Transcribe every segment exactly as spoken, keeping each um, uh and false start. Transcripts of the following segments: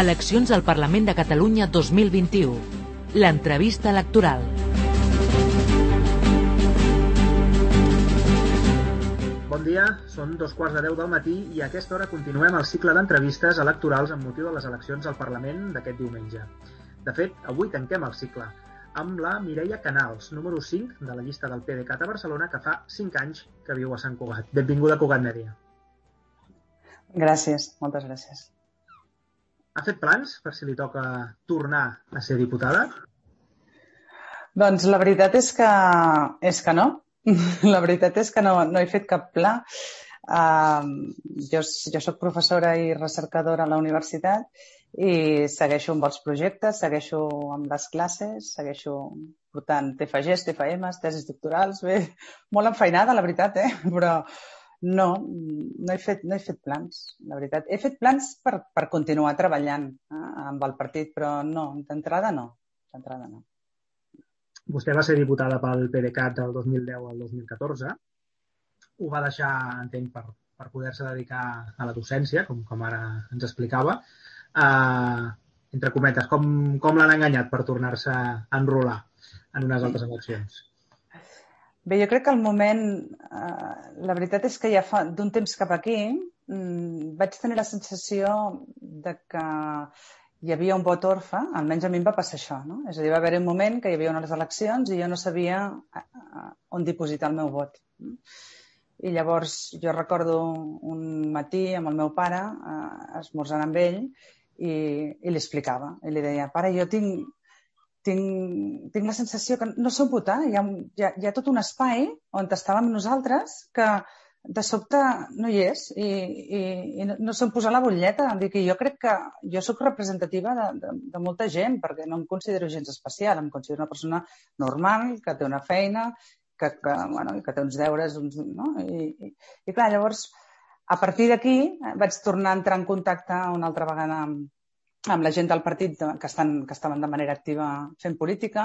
Eleccions al Parlament de Catalunya dos mil vint-i-u. L'entrevista electoral. Bon dia, són dos quarts de deu del matí i a aquesta hora continuem el cicle d'entrevistes electorals amb motiu de les eleccions al Parlament d'aquest diumenge. De fet, avui tanquem el cicle amb la Mireia Canals, número cinc de la llista del PDeCAT a Barcelona, que fa cinc anys que viu a Sant Cugat. Benvinguda a Cugat Mèdia. Gràcies, moltes gràcies. Ha fet plans per si li toca tornar a ser diputada? Doncs la veritat és que, és que no. La veritat és que no, no he fet cap pla. Uh, jo, jo soc professora i recercadora a la universitat i segueixo amb els projectes, segueixo amb les classes, segueixo portant T F Gs, T F Ms, tesis doctorals, bé, molt enfeinada, la veritat, eh? Però no, no he fet, no he fet plans, la veritat. He fet plans per, per continuar treballant eh, amb el partit, però no, d'entrada no, d'entrada no. Vostè va ser diputada pel PDeCAT del dos mil deu al dos mil catorze. Ho va deixar, entenc, per, per poder-se dedicar a la docència, com, com ara ens explicava. Uh, entre cometes, com, com l'han enganyat per tornar-se a enrolar en unes altres eleccions? Bé, jo crec que al moment, eh, la veritat és que ja fa d'un temps cap aquí mmm, vaig tenir la sensació de que hi havia un vot orfe, almenys a mi em va passar això, no? És a dir, va haver un moment que hi havia unes eleccions i jo no sabia on dipositar el meu vot. I llavors jo recordo un matí amb el meu pare eh, esmorzant amb ell i, i li explicava. I li deia, pare, jo tinc, tinc, tinc la sensació que no sé on votar. Hi ha, hi, ha, hi ha tot un espai on estàvem nosaltres que de sobte no hi és i, i, i no, no sé on posar la butlleta. Dic, jo crec que jo sóc representativa de, de, de molta gent perquè no em considero gens especial, em considero una persona normal, que té una feina, que, que, bueno, que té uns deures, uns, no? I, i, i clar, llavors, a partir d'aquí vaig tornar a entrar en contacte una altra vegada amb, amb la gent del partit que, estan, que estaven de manera activa fent política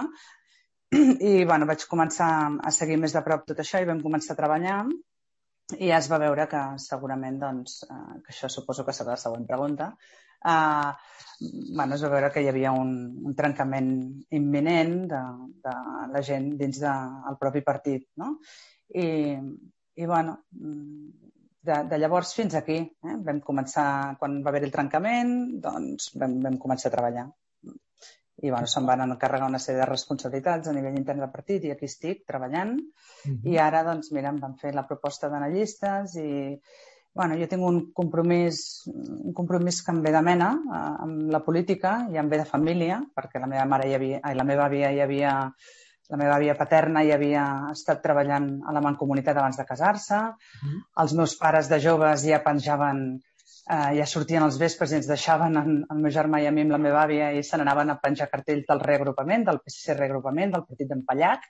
i bueno, vaig començar a seguir més de prop tot això i vam començar a treballar i ja es va veure que segurament, doncs, eh, que això suposo que serà la següent pregunta, eh, bueno, es va veure que hi havia un, un trencament imminent de, de la gent dins del de, propi partit, no? I, i bueno, de, de llavors fins aquí, eh? Vam començar, quan va haver el trencament, doncs vam, vam començar a treballar. I bueno, se'm van encarregar una sèrie de responsabilitats a nivell intern del partit i aquí estic treballant. Uh-huh. I ara, doncs, mira, em van fer la proposta d'anar a llistes i bueno, jo tinc un compromís, un compromís que em ve de mena eh, amb la política i em ve de família, perquè la meva mare hi havia, ai, la meva àvia hi havia, la meva àvia paterna hi havia estat treballant a la Mancomunitat abans de casar-se. Uh-huh. Els meus pares de joves ja penjaven Uh, ja sortien els vespres i ens deixaven en, el meu germà i a mi amb la meva àvia i se n'anaven a penjar cartells del reagrupament, del P S C reagrupament, del partit d'en Pallac.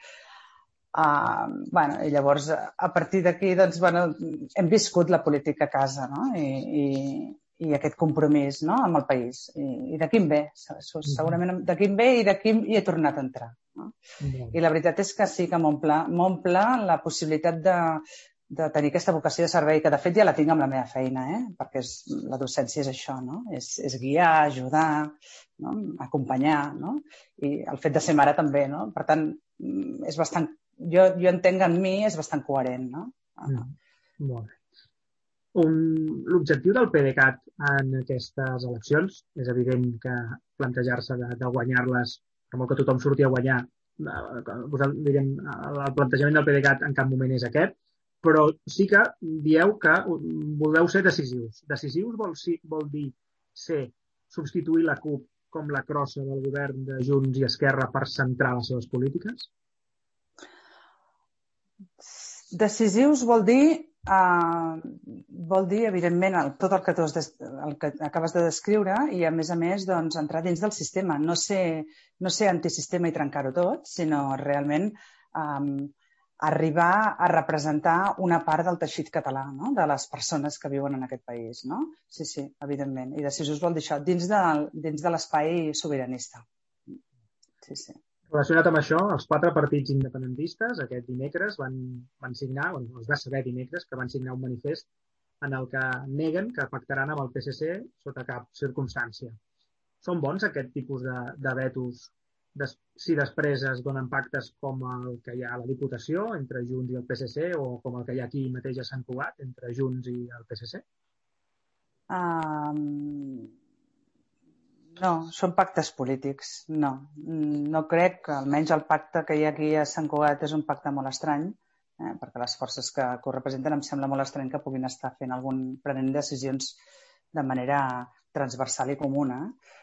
Uh, bueno, i llavors, a partir d'aquí, doncs, bueno, hem viscut la política a casa, no? I, i, i aquest compromís, no? Amb el país. I, i d'aquí em ve, segurament d'aquí em ve i d'aquí hi he tornat a entrar. No? Mm-hmm. I la veritat és que sí que m'omple, m'omple la possibilitat de de tenir aquesta vocació de servei, que de fet ja la tinc amb la meva feina, eh? Perquè és, la docència és això, no? És, és guiar, ajudar, no? Acompanyar, no? I el fet de ser mare també, no? Per tant, és bastant, jo, jo entenc que en mi és bastant coherent, no? Mm, molt bé. Un, l'objectiu del PDeCAT en aquestes eleccions és evident que plantejar-se de, de guanyar-les, que molt que tothom surti a guanyar, diríem, el plantejament del PDeCAT en cap moment és aquest, però sí que dieu que voleu ser decisius. Decisius vol, vol dir ser, substituir la CUP com la crossa del govern de Junts i Esquerra per centrar les seves polítiques? Decisius vol dir, uh, vol dir evidentment, el, tot el que, tu has des, el que acabes de descriure i, a més a més, doncs, entrar dins del sistema. No ser, no ser antisistema i trencar-ho tot, sinó realment um, arribar a representar una part del teixit català, no? De les persones que viuen en aquest país, no? Sí, sí, evidentment. I decisius vol dir això, dins de, dins de l'espai sobiranista. Sí, sí. Relacionat amb això, els quatre partits independentistes aquest dimecres van, van signar, bueno, es va saber dimecres, que van signar un manifest en el que neguen que pactaran amb el P S C sota cap circumstància. Són bons aquest tipus de, de vetos des, si després es donen pactes com el que hi ha a la Diputació entre Junts i el P S C o com el que hi ha aquí mateix a Sant Cugat entre Junts i el P S C? Um, no, són pactes polítics. No, no crec que almenys el pacte que hi ha aquí a Sant Cugat és un pacte molt estrany, eh, perquè les forces que, que ho representen em sembla molt estrany que puguin estar fent algun, prenent decisions de manera transversal i comuna.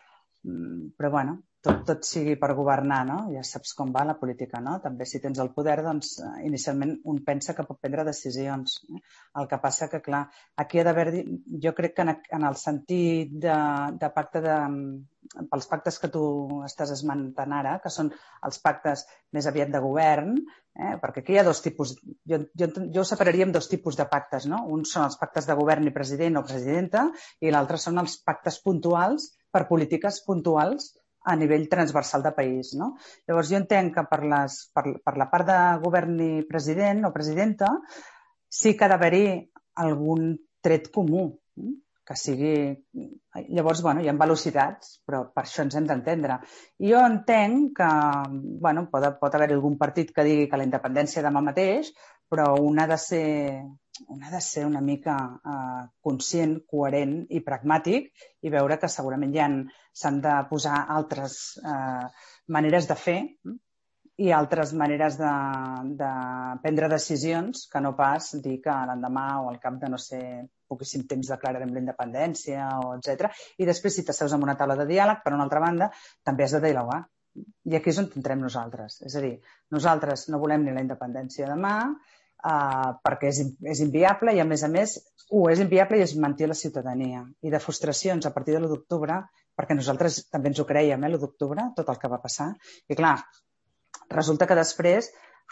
Però, bueno, tot, tot sigui per governar, no? Ja saps com va la política, no? També si tens el poder, doncs, inicialment un pensa que pot prendre decisions. Eh? El que passa que, clar, aquí ha d'haver... Jo crec que en, en el sentit de, de pacte de... pels pactes que tu estàs esmentant ara, que són els pactes més aviat de govern, eh? Perquè aquí hi ha dos tipus... Jo, jo, jo ho separaria en dos tipus de pactes, no? Un són els pactes de govern i president o presidenta i l'altre són els pactes puntuals per polítiques puntuals a nivell transversal de país, no? Llavors, jo entenc que per, les, per, per la part de govern i president o presidenta sí que ha d'haver-hi algun tret comú, que sigui... Llavors, bueno, hi ha velocitats, però per això ens hem d'entendre. I jo entenc que, bueno, pot, pot haver algun partit que digui que la independència demà mateix, però una ha de ser... un ha de ser una mica eh, conscient, coherent i pragmàtic i veure que segurament ja s'han de posar altres eh, maneres de fer i altres maneres de, de prendre decisions que no pas dir que l'endemà o al cap de no sé poquíssim temps declararem la independència o etcètera. I després si t'asseus en una taula de diàleg, per una altra banda, també has de dialogar. I aquí és on entrem nosaltres. És a dir, nosaltres no volem ni la independència demà, Uh, perquè és, és inviable i, a més a més, ho és inviable i es manté la ciutadania. I de frustracions a partir de l'u d'octubre, perquè nosaltres també ens ho creiem, eh, l'u d'octubre, tot el que va passar. I, clar, resulta que després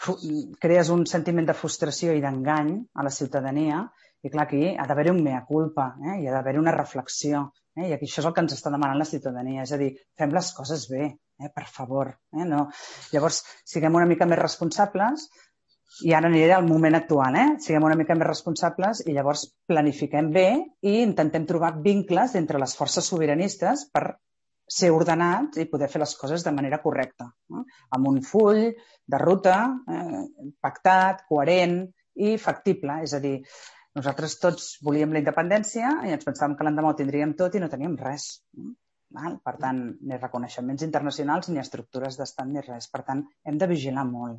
crees un sentiment de frustració i d'engany a la ciutadania i, clar, aquí ha d'haver-hi un mea culpa, eh, i ha d'haver-hi una reflexió. Eh, I aquí això és el que ens està demanant la ciutadania. És a dir, fem les coses bé, eh, per favor. Eh, no. Llavors, siguem una mica més responsables. I ara aniré al moment actual, eh? Siguem una mica més responsables i llavors planifiquem bé i intentem trobar vincles entre les forces sobiranistes per ser ordenats i poder fer les coses de manera correcta, no? Amb un full de ruta eh, pactat, coherent i factible. És a dir, nosaltres tots volíem la independència i ens pensàvem que l'endemà ho tindríem tot i no teníem res. Val? Per tant, ni reconeixements internacionals ni estructures d'estat ni res. Per tant, hem de vigilar molt.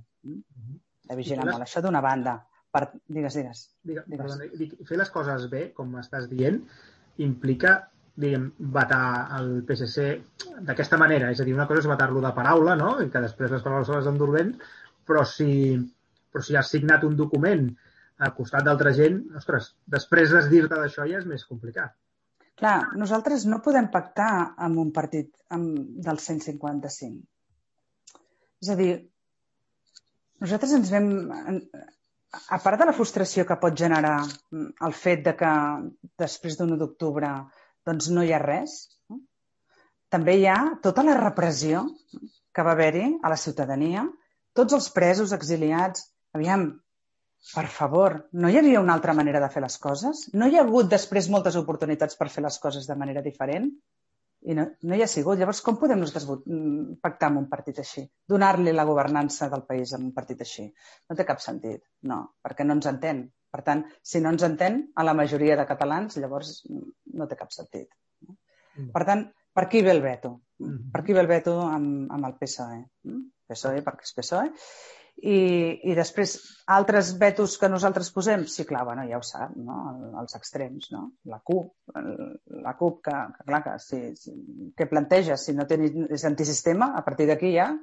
De vigilar molt. Això d'una banda. Per... Digues, digues. digues. digues. Perdona, fer les coses bé, com m'estàs dient, implica, diguem, vetar el P S C d'aquesta manera. És a dir, una cosa és vetar-lo de paraula, no? I que després les paraules se les endur vent, però si, però si has signat un document al costat d'altra gent, ostres, després desdir-te d'això ja és més complicat. Clar, nosaltres no podem pactar amb un partit amb, del cent cinquanta-cinc. És a dir, nosaltres ens vam... A part de la frustració que pot generar el fet de que després d'un u d'octubre doncs no hi ha res, no? També hi ha tota la repressió que va haver-hi a la ciutadania, tots els presos, exiliats. Aviam, per favor, no hi havia una altra manera de fer les coses? No hi ha hagut després moltes oportunitats per fer les coses de manera diferent? I no, no hi ha sigut. Llavors, com podem nosaltres pactar amb un partit així? Donar-li la governança del país a un partit així? No té cap sentit, no, perquè no ens entén. Per tant, si no ens entén a la majoria de catalans, llavors no té cap sentit. Per tant, per qui ve el veto? Per qui ve el veto amb, amb el P S O E? P S O E perquè és P S O E. I, i després, altres vetos que nosaltres posem, sí, clar, bueno, ja ho sap, no? Els extrems, no? La CUP, la CUP que, que clar, que si, si, què planteja? Si no té, és antisistema, a partir d'aquí ja.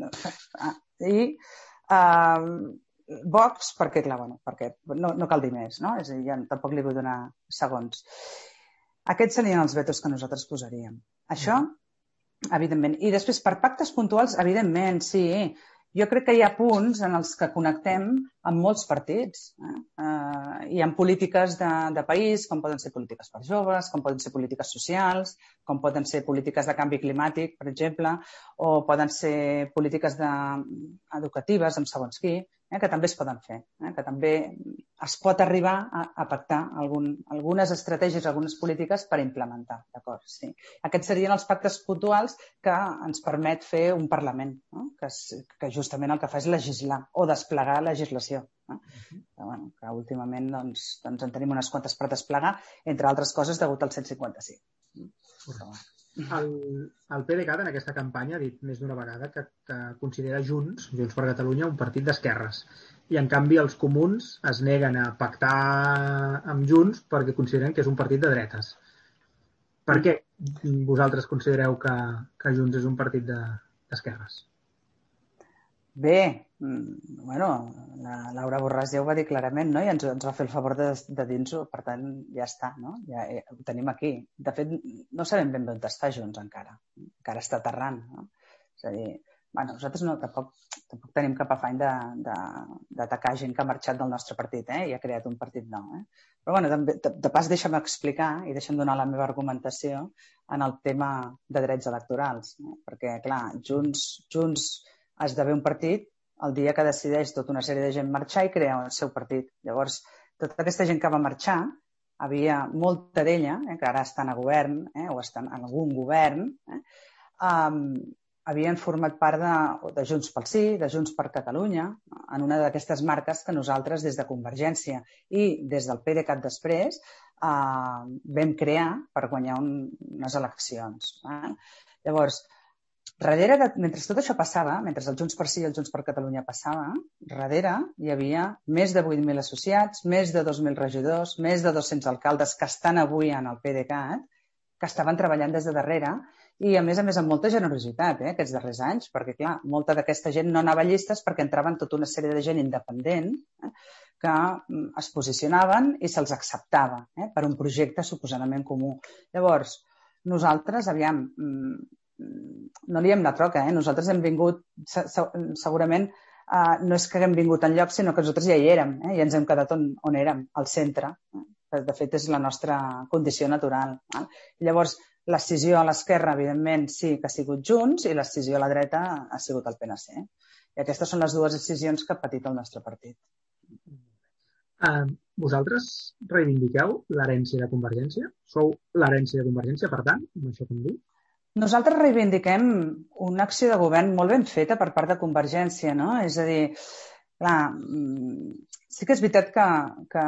I uh, Vox, perquè, clar, bueno, perquè no, no cal dir més, no? És a dir, ja tampoc li vull donar segons. Aquests serien els vetos que nosaltres posaríem. Això, evidentment. I després, per pactes puntuals, evidentment, sí. Jo crec que hi ha punts en els que connectem amb molts partits. Eh? Uh, hi ha polítiques de, de país, com poden ser polítiques per joves, com poden ser polítiques socials, com poden ser polítiques de canvi climàtic, per exemple, o poden ser polítiques de, educatives, amb segons qui. eh, que també es poden fer, eh, que també es pot arribar a, a pactar algun, algunes estratègies, algunes polítiques per implementar, d'acord? Sí. Aquests serien els pactes puntuals que ens permet fer un Parlament, no? que, és, que justament el que fa és legislar o desplegar legislació. Eh? Que, bueno, que últimament doncs, doncs en tenim unes quantes per desplegar, entre altres coses degut al cent cinquanta-cinc. Però, El, el PDeCAT en aquesta campanya ha dit més d'una vegada que, que considera Junts, Junts per Catalunya, un partit d'esquerres. I en canvi els comuns es neguen a pactar amb Junts perquè consideren que és un partit de dretes. Per què vosaltres considereu que, que Junts és un partit de, d'esquerres? Bé, bueno, la Laura Borràs ja ho va dir clarament, no? I ens, ens va fer el favor de, de dir-nos-ho, per tant, ja està, no? Ja eh, ho tenim aquí. De fet, no sabem ben bé on està Junts encara. Encara està aterrant, no? És a dir, bueno, nosaltres no, tampoc, tampoc tenim cap afany d'atacar gent que ha marxat del nostre partit, eh? I ha creat un partit nou, eh? Però, bueno, de, de, de pas, deixa'm explicar i deixa'm donar la meva argumentació en el tema de drets electorals, no? Perquè, clar, Junts, Junts esdevé un partit el dia que decideix tota una sèrie de gent marxar i crear el seu partit. Llavors, tota aquesta gent que va marxar, havia molta d'ella, eh, que ara estan a govern, eh, o estan en algun govern, eh, um, havien format part de, de Junts pel Sí, de Junts per Catalunya, en una d'aquestes marques que nosaltres, des de Convergència i des del PDeCAT després, uh, vam crear per guanyar un, unes eleccions. Eh? Llavors, darrere de, mentre tot això passava, mentre el Junts per Sí i el Junts per Catalunya passava, darrere hi havia més de vuit mil associats, més de dos mil regidors, més de dos-cents alcaldes que estan avui en el PDeCAT, que estaven treballant des de darrere i, a més a més, amb molta generositat, eh, aquests darrers anys, perquè, clar, molta d'aquesta gent no anava a llistes perquè entraven tota una sèrie de gent independent eh, que es posicionaven i se'ls acceptava eh, per un projecte suposadament comú. Llavors, nosaltres, aviam, no li hem anat roca, eh? Nosaltres hem vingut, segurament, eh, no és que haguem vingut enlloc, sinó que nosaltres ja hi érem, eh? I ens hem quedat on, on érem, al centre, eh? Que de fet és la nostra condició natural. Eh? Llavors, l'escissió a l'esquerra, evidentment, sí que ha sigut Junts i l'escissió a la dreta ha sigut el P N C. I aquestes són les dues decisions que ha patit el nostre partit. Uh, vosaltres reivindiqueu l'herència de Convergència? Sou l'herència de Convergència, per tant, amb això com diu? Nosaltres reivindiquem una acció de govern molt ben feta per part de Convergència, no? És a dir, clar, sí que és veritat que, que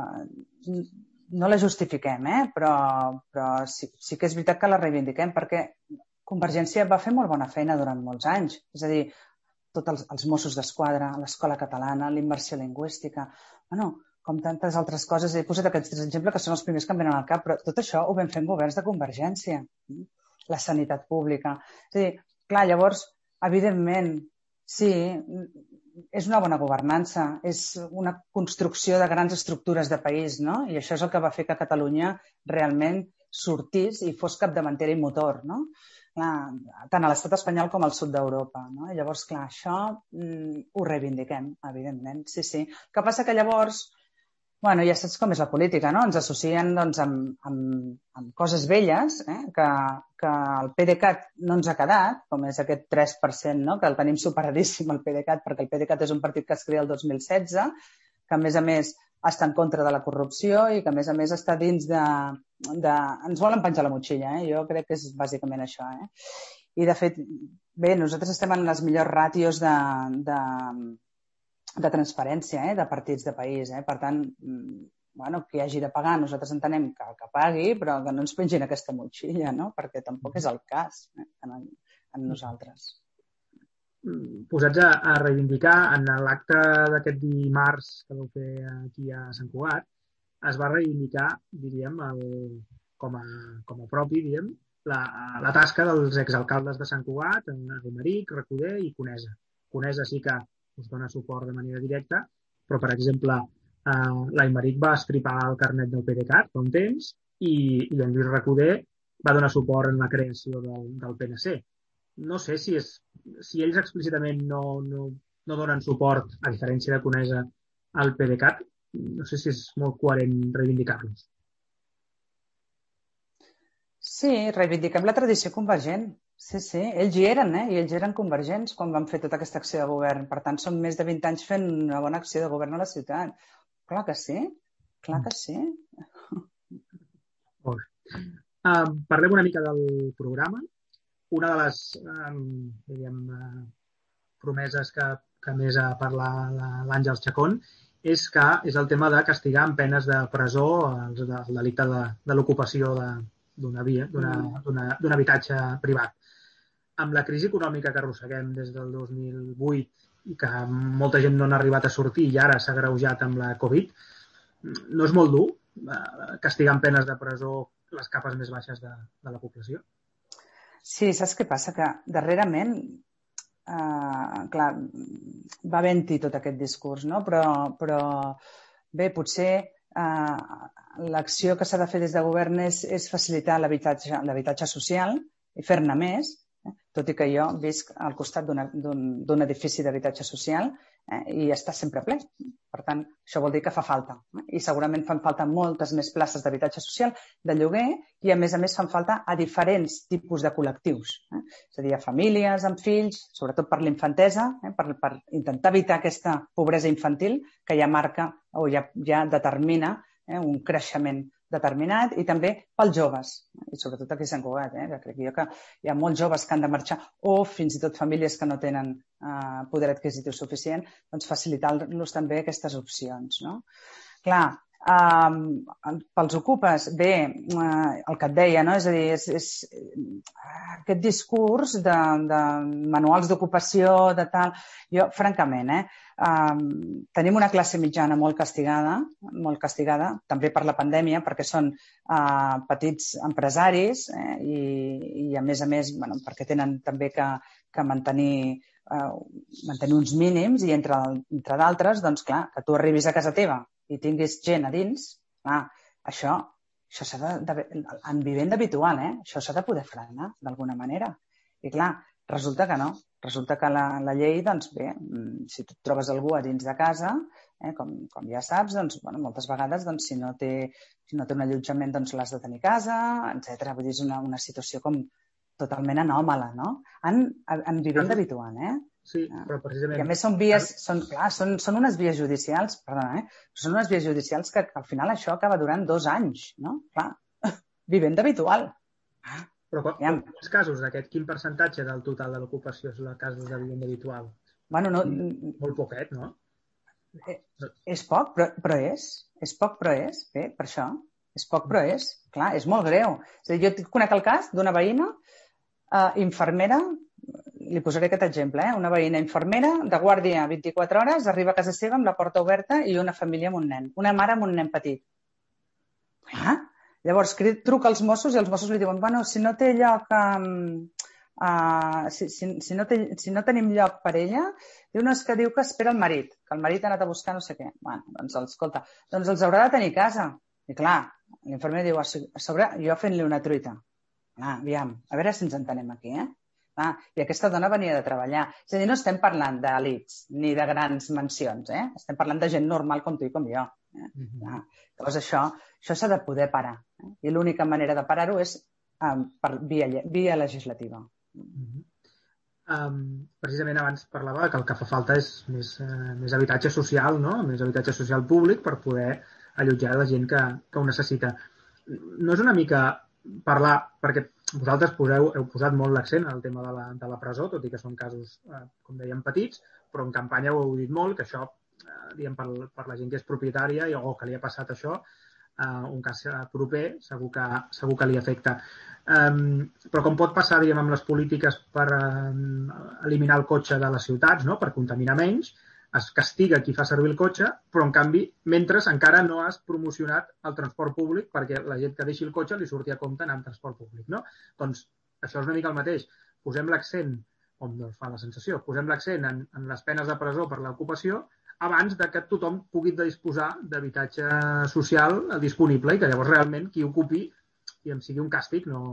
no la justifiquem, eh? però, però sí, sí que és veritat que la reivindiquem perquè Convergència va fer molt bona feina durant molts anys. És a dir, tots els, els Mossos d'Esquadra, l'escola catalana, l'immersió lingüística, bueno, com tantes altres coses. He posat aquests tres exemples que són els primers que em venen al cap, però tot això ho vam fer en governs de Convergència. La sanitat pública. És a dir, clar, llavors, evidentment, sí, és una bona governança, és una construcció de grans estructures de país, no? I això és el que va fer que Catalunya realment sortís i fos capdavantera i motor, no? Clar, tant a l'estat espanyol com al sud d'Europa, no? I llavors, clar, això mm, ho reivindiquem, evidentment, sí, sí. El que passa que llavors, bueno, ja saps com és la política, no? Ens associen doncs, amb, amb, amb coses velles eh? que, que el PDeCAT no ens ha quedat, com és aquest tres per cent, no? Que el tenim superadíssim, el PDeCAT, perquè el PDeCAT és un partit que es crea el dos mil setze, que a més a més està en contra de la corrupció i que a més a més està dins de... de... Ens volen penjar la motxilla, eh? Jo crec que és bàsicament això. Eh? I de fet, bé, nosaltres estem en les millors ràtios de... de de transparència eh, de partits de país. Eh? Per tant, bueno, qui hagi de pagar, nosaltres entenem que, que pagui, però que no ens pengin aquesta motxilla, no? Perquè tampoc és el cas eh, en, en nosaltres. Posats a, a reivindicar, en l'acte d'aquest dimarts que vau fer aquí a Sant Cugat, es va reivindicar, diríem, el, com, a, com a propi, diríem, la, la tasca dels exalcaldes de Sant Cugat, Aymeric, Recoder i Conesa. Conesa sí que us dona suport de manera directa, però, per exemple, eh, l'Aymeric va estripar el carnet del PDeCAT fa un temps i, i en Lluís Recoder va donar suport en la creació del, del P N C. No sé si, és, si ells explícitament no, no, no donen suport, a diferència de Conesa, al PDeCAT, no sé si és molt coherent reivindicar-los. Sí, reivindiquem la tradició convergent. Sí, sí, ells hi eren, eh? I ells eren convergents quan van fer tota aquesta acció de govern. Per tant, són més de vint anys fent una bona acció de govern a la ciutat. Clar que sí, clar que sí. Molt bé. Uh, parlem una mica del programa. Una de les um, diríem, uh, promeses que, que més ha parlat l'Àngels Chacón és que és el tema de castigar amb penes de presó el, el delicte de, de l'ocupació d'un habitatge privat. Amb la crisi econòmica que arrosseguem des del dos mil vuit i que molta gent no n'ha arribat a sortir i ara s'ha agreujat amb la Covid, no és molt dur eh, castigar amb penes de presó les capes més baixes de, de la població? Sí, saps què passa? Que darrerament, eh, clar, va havent-hi tot aquest discurs, no? Però, però bé, potser eh, l'acció que s'ha de fer des de govern és, és facilitar l'habitatge l'habitatge social i fer-ne més, eh? Tot i que jo visc al costat d'un edifici d'habitatge social eh? I està sempre ple. Per tant, això vol dir que fa falta. Eh? I segurament fan falta moltes més places d'habitatge social, de lloguer, i a més a més fan falta a diferents tipus de col·lectius. Eh? És a dir, a famílies amb fills, sobretot per l'infantesa, eh? per, per intentar evitar aquesta pobresa infantil que ja marca o ja, ja determina eh? un creixement determinat, i també pels joves, i sobretot aquí a Sant Cugat, eh? que crec jo que hi ha molts joves que han de marxar, o fins i tot famílies que no tenen eh, poder adquisitiu suficient, doncs facilitar-los també aquestes opcions. No? Clar, eh, pels ocupes, bé, eh, el que et deia, no? És a dir, és, és aquest discurs de, de manuals d'ocupació, de tal... Jo, francament, eh, Um, tenim una classe mitjana molt castigada, molt castigada, també per la pandèmia, perquè són uh, petits empresaris eh, i, i a més a més, bueno, perquè tenen també que, que mantenir, uh, mantenir uns mínims, i entre, entre d'altres, doncs clar, que tu arribis a casa teva i tinguis gent a dins, clar, això, això s'ha de, de, en vivenda habitual, eh, això s'ha de poder frenar d'alguna manera. I clar, resulta que no. Resulta que la, la llei, doncs bé, si tu trobes algú a dins de casa, eh, com, com ja saps, doncs, bueno, moltes vegades, doncs, si no té, si no té un allotjament, doncs l'has de tenir a casa, etcètera. Vull dir, és una, una situació com totalment anòmala, no? En, en vivenda habitual, eh? Sí, però precisament... I a més són vies, són, clar, són, són unes vies judicials, perdona, eh? Són unes vies judicials que, que al final això acaba durant dos anys, no? Clar, vivenda habitual. Però quants casos d'aquest, quin percentatge del total de l'ocupació és la casos de vivenda habitual? Bueno, no... Molt poquet, no? És poc, però, però és. És poc, però és. Bé, per això. És poc, però és. Clar, és molt greu. És a dir, jo conec el cas d'una veïna eh, infermera, li posaré aquest exemple, eh? Una veïna infermera de guàrdia vint-i-quatre hores, arriba a casa seva amb la porta oberta i una família amb un nen. Una mare amb un nen petit. Ah, llavors, truca als Mossos i els Mossos li diuen, bueno, si no té lloc, um, uh, si, si, si, no té, si no tenim lloc per ella, diu, no, és que diu que espera el marit, que el marit ha anat a buscar no sé què. Bueno, doncs, escolta, doncs els haurà de tenir a casa. I clar, l'infermer diu, a sobre, jo fent-li una truita. Ah, aviam, a veure si ens entenem aquí, eh? Ah, i aquesta dona venia de treballar. És a dir, no estem parlant d'elits ni de grans mansions, eh? Estem parlant de gent normal com tu i com jo. Eh? Mm-hmm. Ah, llavors això això s'ha de poder parar. Eh? I l'única manera de parar-ho és um, per via, via legislativa. Mm-hmm. um, precisament abans parlava que el que fa falta és més, uh, més habitatge social, no? Més habitatge social públic per poder allotjar la gent que, que ho necessita. No és una mica parlar, perquè vosaltres poseu, heu posat molt l'accent al tema de la, de la presó, tot i que són casos, eh, com dèiem, petits, però en campanya ho heu dit molt, que això, eh, diguem, per, per la gent que és propietària i, o que li ha passat això, eh, un cas proper, segur que, segur que li afecta. Um, però com pot passar, diguem, amb les polítiques per um, eliminar el cotxe de les ciutats, no?, per contaminar menys, es castiga qui fa servir el cotxe, però en canvi, mentre encara no has promocionat el transport públic perquè la gent que deixi el cotxe li surti a compte anar amb transport públic, no? Doncs això és una mica el mateix. Posem l'accent, o em fa la sensació, posem l'accent en, en les penes de presó per l'ocupació abans de que tothom pugui disposar d'habitatge social disponible i que llavors realment qui ocupi i em sigui un càstig, no...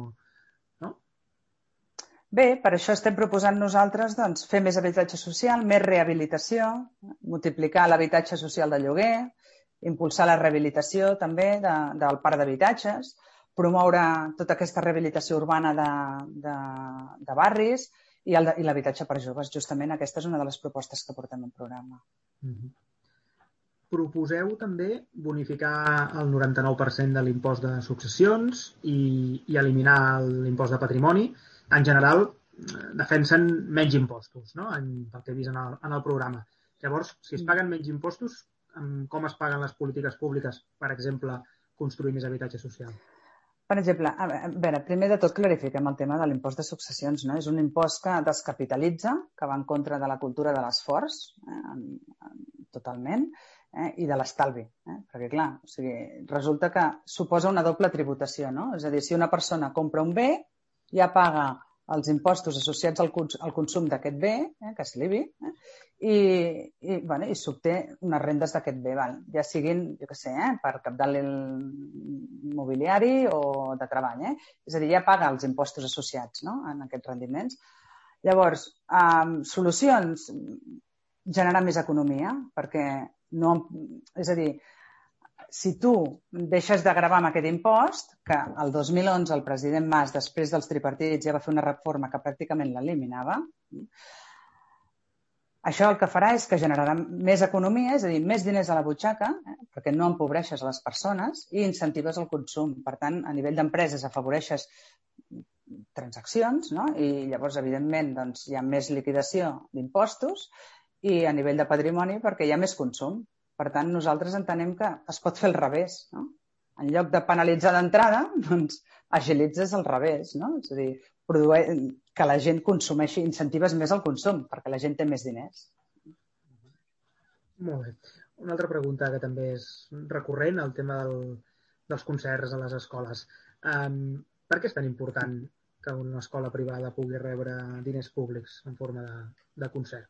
Bé, per això estem proposant nosaltres doncs, fer més habitatge social, més rehabilitació, multiplicar l'habitatge social de lloguer, impulsar la rehabilitació també de, del parc d'habitatges, promoure tota aquesta rehabilitació urbana de, de, de barris i l'habitatge per joves. Justament aquesta és una de les propostes que portem al programa. Mm-hmm. Proposeu també bonificar el noranta-nou per cent de l'impost de successions i, i eliminar l'impost de patrimoni. En general, defensen menys impostos, no? En, pel que he vist en el, en el programa. Llavors, si es paguen menys impostos, com es paguen les polítiques públiques, per exemple, construir més habitatge social? Per exemple, a veure, primer de tot clarifiquem el tema de l'impost de successions, no? És un impost que descapitalitza, que va en contra de la cultura de l'esforç, eh, totalment, eh, i de l'estalvi. Eh? Perquè, clar, o sigui, resulta que suposa una doble tributació, no? És a dir, si una persona compra un bé, ja paga els impostos associats al, cons al consum d'aquest bé, eh, que és l'I B I, eh, i, i, bueno, i s'obté unes rendes d'aquest bé, val? Ja siguin, jo què sé, eh, per capdalt immobiliari o de treball. Eh? És a dir, ja paga els impostos associats, no?, en aquests rendiments. Llavors, eh, solucions, generar més economia, perquè no... És a dir, si tu deixes de gravar amb aquest impost, que el dos mil onze el president Mas, després dels tripartits, ja va fer una reforma que pràcticament l'eliminava, això el que farà és que generarà més economia, és a dir, més diners a la butxaca, eh, perquè no empobreixes les persones i incentives el consum. Per tant, a nivell d'empreses afavoreixes transaccions, no? I llavors, evidentment, doncs, hi ha més liquidació d'impostos i a nivell de patrimoni perquè hi ha més consum. Per tant, nosaltres entenem que es pot fer al revés, no? En lloc de penalitzar d'entrada, doncs agilitzes al revés, no? És a dir, que la gent consumeixi, incentives més el consum, perquè la gent té més diners. Molt bé. Una altra pregunta que també és recurrent, el tema del, dels concerts a les escoles. Um, per què és tan important que una escola privada pugui rebre diners públics en forma de, de concert?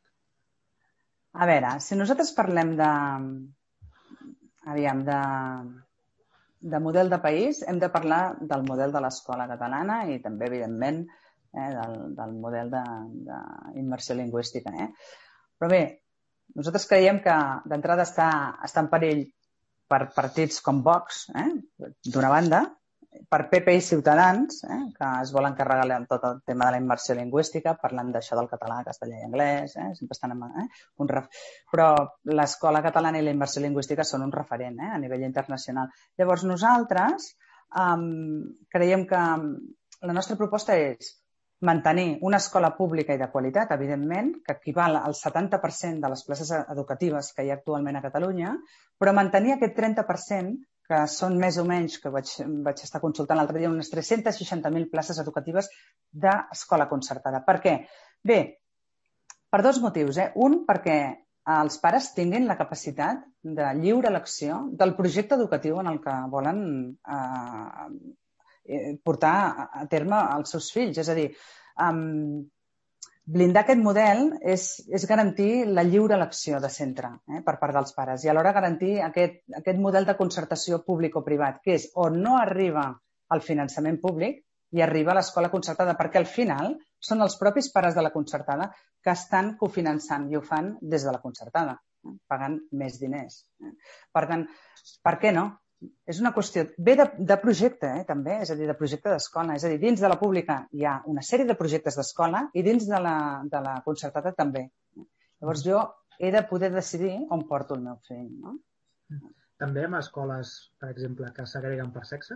A veure, si nosaltres parlem de, aviam, de, de model de país, hem de parlar del model de l'escola catalana i també, evidentment, eh, del, del model d'immersió lingüística. Eh? Però bé, nosaltres creiem que d'entrada està, està en perill per partits com Vox, eh? D'una banda, per P P i Ciutadans, eh? Que es volen carregar tot el tema de la immersió lingüística, parlant d'això del català, castellà i anglès, eh? Sempre estan en, eh? un ref... però l'escola catalana i la immersió lingüística són un referent, eh? A nivell internacional. Llavors nosaltres um, creiem que la nostra proposta és mantenir una escola pública i de qualitat, evidentment, que equival al setanta per cent de les places educatives que hi ha actualment a Catalunya, però mantenir aquest trenta per cent, que són més o menys, que vaig, vaig estar consultant l'altre dia, unes tres-centes seixanta mil places educatives d'escola concertada. Per què? Bé, per dos motius. Eh? Un, perquè els pares tinguin la capacitat de lliure elecció del projecte educatiu en el que volen eh, portar a terme els seus fills. És a dir, um, blindar aquest model és, és garantir la lliure elecció de centre eh, per part dels pares i alhora garantir aquest, aquest model de concertació públic o privat, que és on no arriba el finançament públic i arriba a l'escola concertada, perquè al final són els propis pares de la concertada que estan cofinançant i ho fan des de la concertada, eh, pagant més diners. Eh. Per tant, per què no? És una qüestió, ve de, de projecte, eh, també, és a dir, de projecte d'escola. És a dir, dins de la pública hi ha una sèrie de projectes d'escola i dins de la, de la concertada també. Llavors jo he de poder decidir on porto el meu fill, no? També amb escoles, per exemple, que s'agreguen per sexe?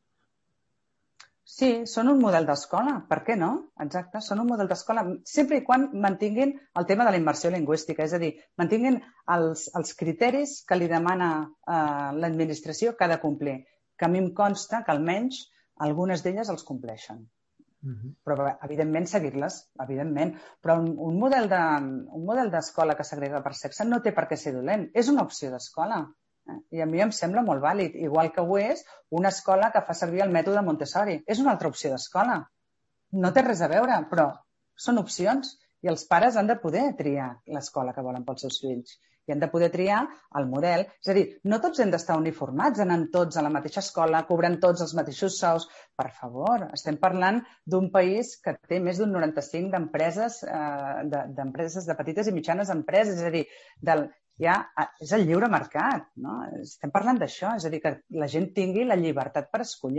Sí, són un model d'escola. Per què no? Exacte, són un model d'escola, sempre i quan mantinguin el tema de la immersió lingüística, és a dir, mantinguin els, els criteris que li demana eh, l'administració que ha de complir, que a mi em consta que almenys algunes d'elles els compleixen. Uh-huh. Però, evidentment, seguir-les, evidentment. Però un, un model de, un model d'escola que s'agrega per sexe no té per què ser dolent, és una opció d'escola. I a mi em sembla molt vàlid, igual que ho és una escola que fa servir el mètode Montessori. És una altra opció d'escola. No té res a veure, però són opcions i els pares han de poder triar l'escola que volen pels seus fills i han de poder triar el model. És a dir, no tots hem d'estar uniformats, anant tots a la mateixa escola, cobrant tots els mateixos sous. Per favor, estem parlant d'un país que té més d'un noranta-cinc d'empreses, eh, de, d'empreses de petites i mitjanes empreses, és a dir, del ja és el lliure mercat, no? Estem parlant d'això, és a dir, que la gent tingui la llibertat per escollir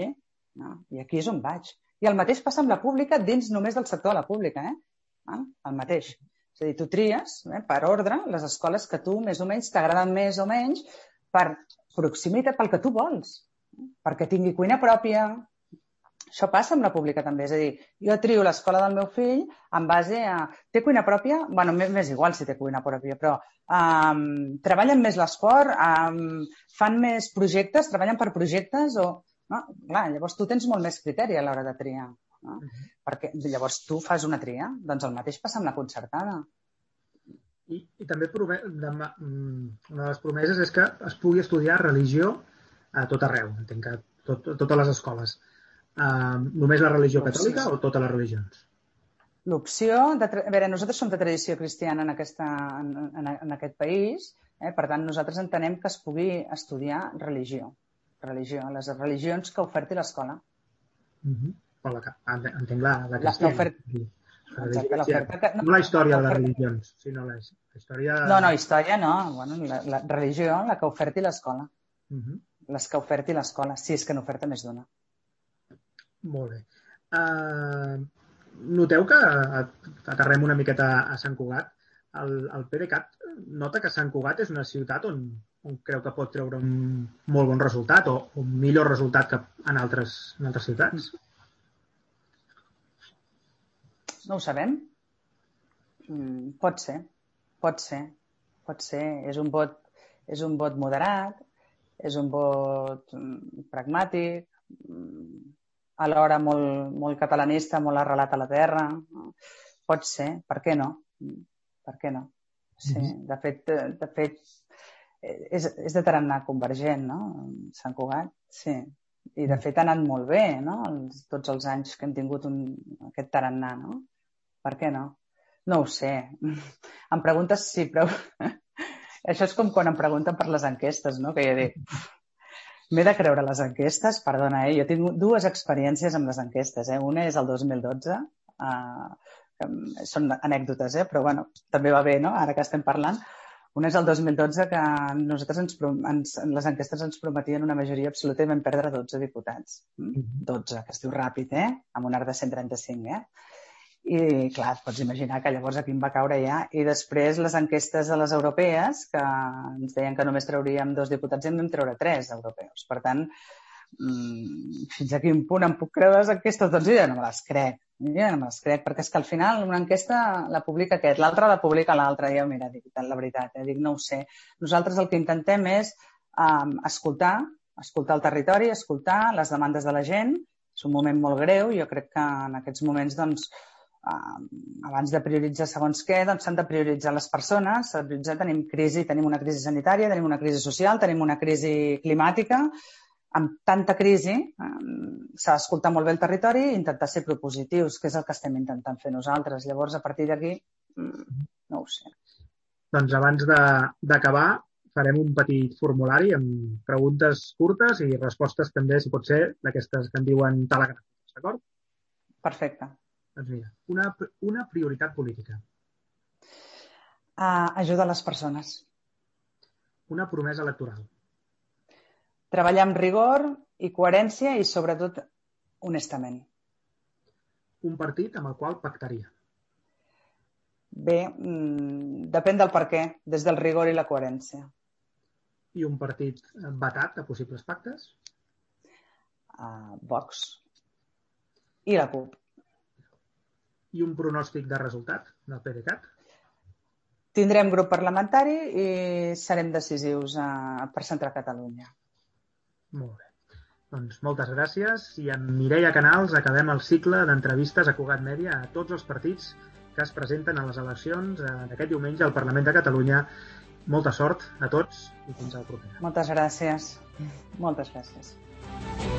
No? I aquí és on vaig. I el mateix passa amb la pública dins només del sector de la pública, eh? El mateix. És a dir, tu tries, eh, per ordre, les escoles que tu més o menys t'agraden més o menys per proximitat, pel que tu vols. Perquè tingui cuina pròpia. Això passa amb la pública també. És a dir, jo trio l'escola del meu fill en base a... Té cuina pròpia? Bueno, m'és igual si té cuina pròpia, però um, treballen més l'esport, um, fan més projectes, treballen per projectes o... No? Clar, llavors tu tens molt més criteri a l'hora de triar. No? Uh-huh. Perquè llavors tu fas una tria, doncs el mateix passa amb la concertada. I, i també prome... una de les promeses és que es pugui estudiar religió a tot arreu, entenc que tot, totes les escoles. Uh, només la religió catòlica o totes les religions? L'opció, de tra... a veure, nosaltres som de tradició cristiana en, aquesta, en, en, en aquest país, eh? Per tant nosaltres entenem que es pugui estudiar religió, religió, les religions que oferti l'escola. Uh-huh. La, entenc la, la cristiana. Exacte, l'oferta que... No la història de les religions, sinó la, la història... No, no, història no. Bueno, la, la religió, la que oferti l'escola. Uh-huh. Les que oferti l'escola, si és que n'oferta més d'una. Molt bé. Uh, noteu que aterrem una miqueta a Sant Cugat. El, el PDeCAT nota que Sant Cugat és una ciutat on, on creu que pot treure un molt bon resultat o un millor resultat que en altres, en altres ciutats? No ho sabem. Mm, pot ser. Pot ser. Pot ser. És un vot, és un vot moderat, és un vot mm, pragmàtic, mm, alhora molt, molt catalanista, molt arrelat a la terra. Pot ser, per què no? Per què no? Sí, de fet, de fet és, és de tarannà convergent, no? Sant Cugat, sí. I de fet ha anat molt bé, no? Els, tots els anys que hem tingut un, aquest tarannà, no? Per què no? No ho sé. Em preguntes si... Però... Això és com quan em pregunten per les enquestes, no? Que jo dic... M'he de creure les enquestes, perdona, eh? Jo tinc dues experiències amb les enquestes, eh? Una és el dos mil dotze, eh? Són anècdotes, eh? Però bueno, també va bé, no? Ara que estem parlant. Una és el dos mil dotze, que nosaltres ens, ens, les enquestes ens prometien una majoria absoluta i vam perdre dotze diputats. dotze, que es diu ràpid, eh? Amb un arc de cent trenta-cinc, eh? I, clar, et pots imaginar que llavors aquí em va caure ja. I després les enquestes de les europees, que ens deien que només trauríem dos diputats i en vam treure tres europeus. Per tant, mmm, fins a quin punt em puc creure les enquestes? Doncs jo no me les crec. Jo no me les crec, perquè és que al final una enquesta la publica aquest, l'altra la publica l'altra. Jo, mira, dic, la veritat, eh? Dic, no ho sé. Nosaltres el que intentem és um, escoltar, escoltar el territori, escoltar les demandes de la gent. És un moment molt greu. Jo crec que en aquests moments, doncs, Uh, abans de prioritzar segons què, doncs s'han de prioritzar les persones. Prioritzar, tenim crisi, tenim una crisi sanitària, tenim una crisi social, tenim una crisi climàtica. Amb tanta crisi um, s'ha d'escoltar molt bé el territori i intentar ser propositius, que és el que estem intentant fer nosaltres. Llavors, a partir d'aquí, um, no ho sé. Doncs abans d'acabar, farem un petit formulari amb preguntes curtes i respostes també, si pot ser, d'aquestes que en diuen telegràfiques, d'acord? Perfecte. Doncs mira, una, una prioritat política. Uh, ajuda a les persones. Una promesa electoral. Treballar amb rigor i coherència i, sobretot, honestament. Un partit amb el qual pactaria. Bé, mmm, depèn del per què, des del rigor i la coherència. I un partit vetat a possibles pactes? Uh, Vox. I la CUP. I un pronòstic de resultat del PDeCAT? Tindrem grup parlamentari i serem decisius uh, per centrar Catalunya. Molt bé. Doncs moltes gràcies i amb Mireia Canals acabem el cicle d'entrevistes a Cugat Mèdia a tots els partits que es presenten a les eleccions d'aquest diumenge al Parlament de Catalunya. Molta sort a tots i fins al proper. Moltes gràcies. Moltes gràcies.